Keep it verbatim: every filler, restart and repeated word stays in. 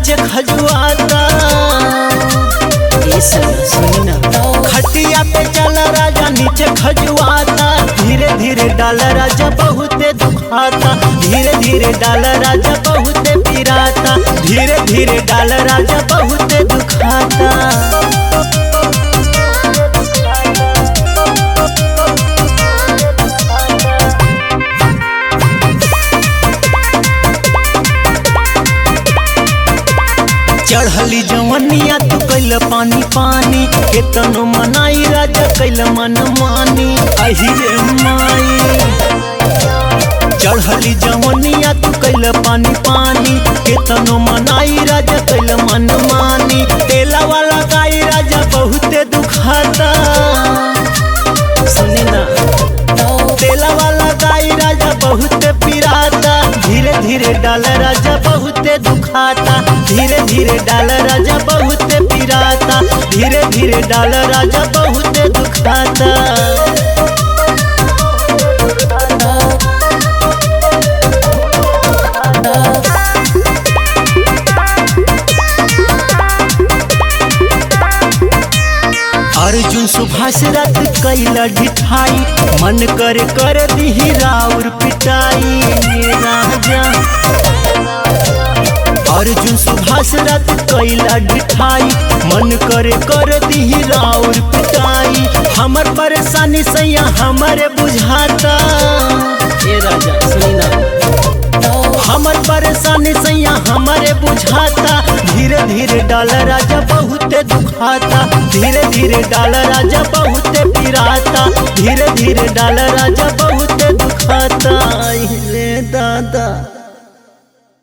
नीचे खजुआता। सुनी ना खटिया पे चल राजा नीचे खजुआता। धीरे धीरे डाल राजा बहुते दुखाता। धीरे धीरे डाल राजा बहुते पिराता। धीरे धीरे डाल राजा बहुते दुखाता। चढ़ली जवनिया तू कैल पानी पानी केतनो मनाई राजा कैल मन मानी। अही रे माई चढ़ली जवनिया तू कैल पानी पानी केतनो मनाई राजा कैल मन मानी। तेला वाला गाई राजा बहुते दुखाता। सुनी ना तेला वाला गाई राजा बहुते पिराता। धीरे धीरे डाल राजा बहुते दुखाता। धीरे धीरे डाल राजा बहुते पिराता। धीरे धीरे डाल राजा बहुते दुखाता। अर्जुन सुभाष रात कैला ढिठाई मन करे कर दिही राउर पिटाई राजा। अर्जुन सुभाष रात कैला ढिठाई मन करे कर दिही राउर पिटाई। हमर परेशानी सैया हमारे बुझाता। ए राजा सुनी ना हमर परेशानी सैया हमारे बुझाता। धीरे धीरे डाल राजा बहुते दुखाता। धीरे धीरे डाल राजा बहुते पिराता। धीरे धीरे डाल राजा बहुते दुखाता।